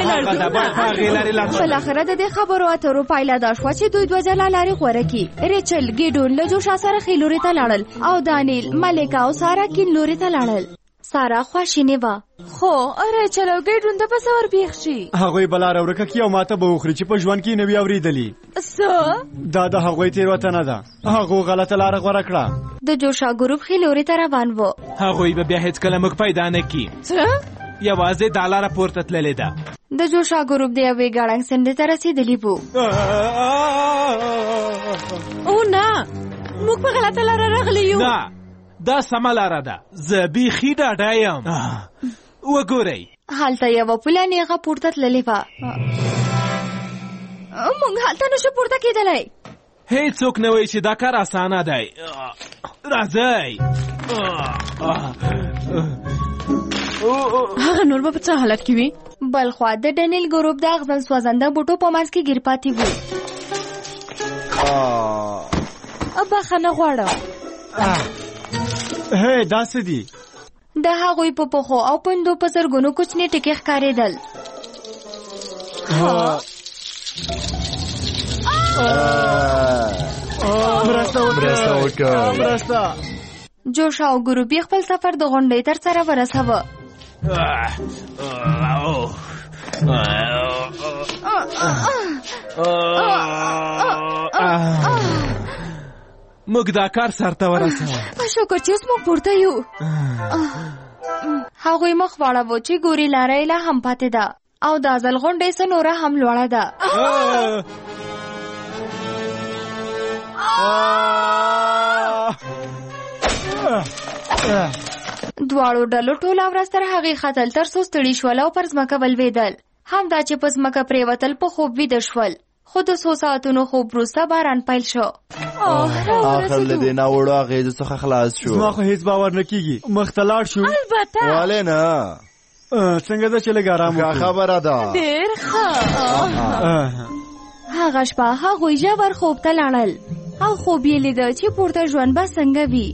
D: بالاخره د دې خبرو اترو پایله دا شوه چې دوی دوه جلا لارې غوره کړي. ریچل ګیډون له جوشا سره ښي لوري ته لاړل او دانیل، ملکه او سارا کین لوري ته لاړل. سارا خواشینې وه.
F: خو ریچل او ګیډون ته به څه ورپېښ شي؟
H: هغوی به لاره ورکه کړي او ماته به وخوري چې په ژوند کې یې نه وي اورېدلي.
F: څه؟
H: دا د هغوی تېروتنه ده. هغو غلطه لاره غوره کړه.
D: د جوشا ګروپ ښي لوري ته روان و.
G: هغوی به بیا هېڅکله موږ پیدا نه کړي.
F: څه؟
G: یوازې دا لاره پورته تللې ده.
D: د جوشا ګروپ د یوې ګړنګ څنډې ته رسېدلي وو.
J: او نه، موږ په غلطه لاره راغلي یو.
G: نه، دا سمه لاره ده. زه بیخي ډاډه یم. وګورئ،
D: هلته یوه پوله نیغه پورته تللې وه. موږ هلته نشو پورته کېدلی.
G: هېڅوک نه وایي چې دا کار اسانه دی. راځئ.
J: هغه نور به په څه حالت کې وي؟
D: بلخوا د ډنیل ګروپ د اغزن سوځنده بوټو په منځ کې ګیر پاتې وو.
F: بخښنه غواړم.
H: هی داسې دي.
D: د هغوی په پښو او پندو په زرګونو کوچني ټکي ښکارېدل.
H: مرسته وکړه.
D: جوش او ګروپ یې خپل سفر د غونډۍ تر سره ورساوه.
G: موږ دا کار سرته ورسوه.
D: شکر چې اوس موږ پورته یو. هغوی مخ واړاوه چې ګوري لاره یې لا هم پاتې ده او دا ځل غونډۍ څه نوره هم لوړه ده. دواړو ډلو ټوله ورځ تر هغې ختل تر څو ستړي شول او پر ځمکه ولوېدل. همدا چې په ځمکه پرېوتل په خوب ویده شول. خو د څو ساعتونو خوب وروسته باران پیل شو.
M: آخر له دې ناوړو اغېزو څخه خلاص شو.
H: زما خو هېڅ باور نه کېږي. مخ ته لاړ شو.
F: البته.
M: ولې نه؟
H: څنګه ده چې لږ ارام وکړو.
M: خبره ده.
F: ډېر ښه.
D: هغه شپه هغوی ژور خوب ته لاړل او خوب یې لیده چې پورته ژوند به څنګه وي.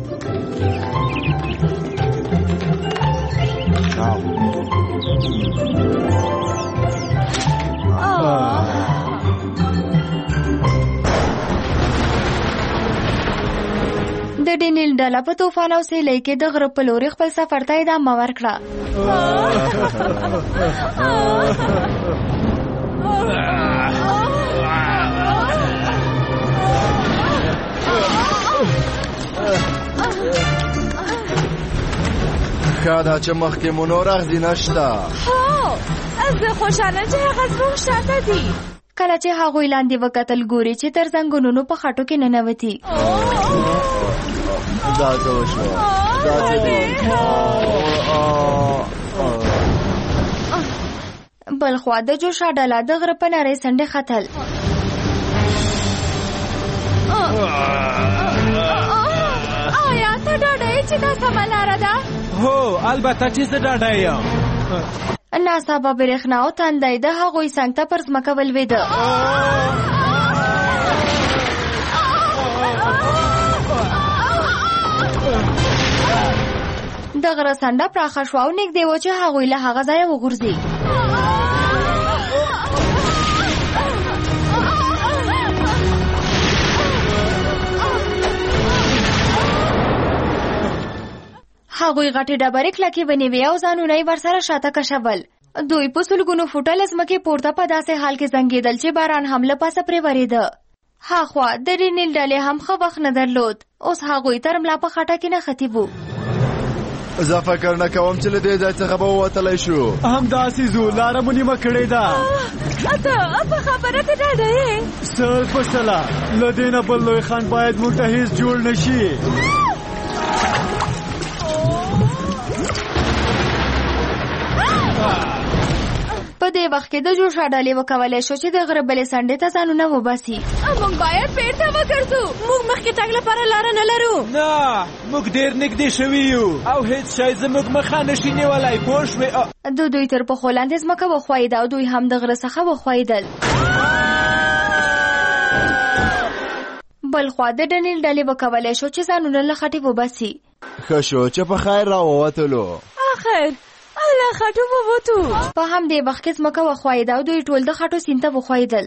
D: د ډینیل ډله په طوفان او سیلۍ کې د غره په لوري خپل سفر ته ادامه ورکړه.
M: ښه ده چې مخکې مو نور اغزي نشته.
F: هو، زه خوشحاله چې هغه زموږ شاته دي.
D: کله چې هغوی لاندې وکتل ګوري چې تر زنګونونو په خټو کې ننوتي.
M: دا څه وشوه؟ دا څه دي؟
D: بلخوا د جوشا ډله د غره په نرۍ څنډې ختل.
F: آیا ته ډاډه یې چې دا سمه لاره ده؟
G: هو، البته چې زه ډاډه یم.
D: ناڅاپه برېښنا او تندی د هغوی څنګ ته پر ځمکه ولوېده. د غره څنډه پراخه شوه او نږدې و چې هغوی له هغه ځایه وغورځي. هغوی غټې ډبرې کلکې ونیوې او ځانونه یې ورسره شاته کشول. دوی په سلګونو فوټه له ځمکې پورته په داسې حال کې زنګېدل چې باران هم له پاسه پرې ورېده. هاخوا د ډینیل ډلې هم ښه وخت نه درلود. اوس هغوی تر ملا په خټه کې نښتي وو.
M: زه فکر نه کوم چې له دې ځای څخه به ووتلی شو.
H: همداسې ځو، لاره مو نیمه کړې ده.
F: ته په خبره کې ډاډه یې؟
H: سل په سله له دې نه بل لوی خان باید موږ ته هېڅ جوړ نه شي.
D: په دې وخت کې د جوشا ډلې وکولی شو چې د غره بلې څنډې ته ځانونه وباسي.
J: موږ باید بېرته وګرځو. موږ مخکې تګ لپاره لاره نه لرو.
G: نه، موږ ډېر نږدې شوي یو او هېڅ شی زموږ مخه نشي نیولی. پوه شوې؟
D: د دوی تر پښو لاندې ځمکه وښویده او دوی هم د غره څخه وښویدل. بل خوا د ډنیل ډلې وکولی شو چې ځانونه له خټې وباسي.
M: ښه شو چې په خیر راووتلو.
F: آخر له خټو ووتو.
D: په همدې وخت کې ځمکه وښویده او دوی ټول د خټو سیند ته وښویدل.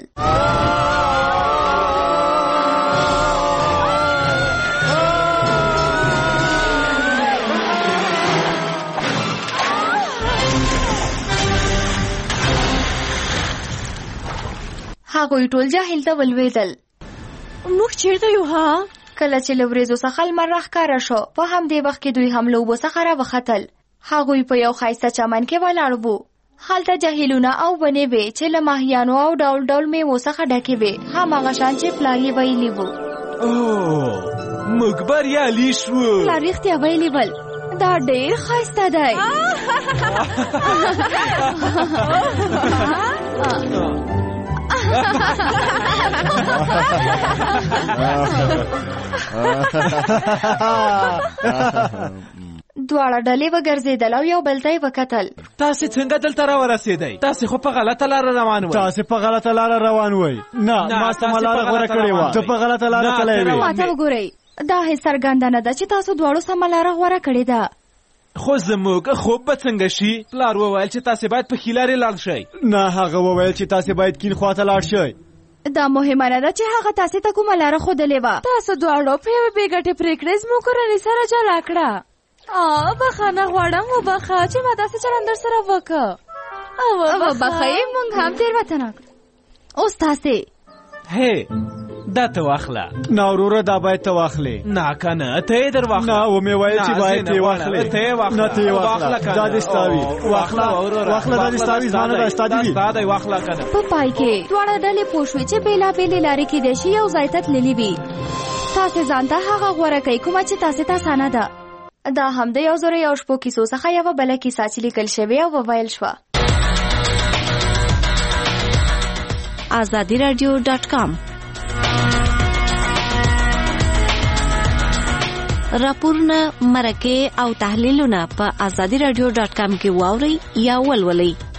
D: هغوی ټول جاهل ته ولوېدل.
J: موږ چیرته یو؟ ها
D: کله چې له وریځو څخه لمر راښکاره شو، په همدې وخت کې دوی هم له اوبو څخه راوختل. هغوی په یو ښایسته چمن کې ولاړ وو. هلته جهیلونه او ونې وې چې له ماهیانو او ډول ډول میوو څخه ډکې وې، هماغه شان چې پلار یې ویلي وو.
G: اوه، موږ بریالي شوو.
D: پلار رښتیا ویلي ول. دا ډېر ښایسته دی. دواړه ډلې وګرځېدل او یو بل ته یې وکتل.
G: تاسې څنګه دلته راورسېدئ؟ تاسې خو په غلطه لاره روان وئ.
H: تاسې په غلطه لاره روان وئ. نه، ما سمه لاره غوره کړې وه. ته په غلطه لاره تللی وې.
D: ما ته وګورئ، دا هېڅ څرګنده نه ده چې تاسو دواړو سمه لاره غوره کړې ده.
G: خو زموږ خوب به څنګه شي؟ پلار وویل چې تاسې باید په ښي لارې لاړ شئ.
H: نه، هغه وویل چې تاسې باید کیڼ خواته لاړ شئ.
D: دا مهمه نه ده چې هغه تاسې ته کومه لاره ښودلې وه.
F: تاسو دواړو په یوې بې ګټې پرېکړې زموږ کورنۍ سره جلا کړه. بخښنه غواړم، وبخښه چې ما داسې چلند درسره وکړه.
D: وبخئ، موږ هم تېروتنه کړه. اوس تاسې
G: هې دا ته واخله.
H: نه وروره، دا باید ته واخلې.
G: نه که نه، ته یې در واخله.
H: نه، ومې ویل چې باید ته یې واخلې.
G: ته یې واخله.
H: نه، ته یې واخله. دا دې ستا وي. واخله واخله دا دې ستا وي. زما نه ده، ستا دې وي.
G: دا دی، واخله که نه.
D: په پای کې دواړه ډلې پوه شوې چې بېلابېلې لارې کیدای شي یو ځای ته تللې وي. تاسې ځان ته هغه غوره کوئ کومه چې تاسې ته اسانه ده. دا هم د یو زرو یو شپو کیسو څخه یوه بله کیسه چې لیکل شوې او وویل شوه.
N: آزادي راډیو ډاټ کام راپورونه، مرکې او تحلیلونه په آزادي راډیو ډاټ کام کې واورئ یا ولولئ.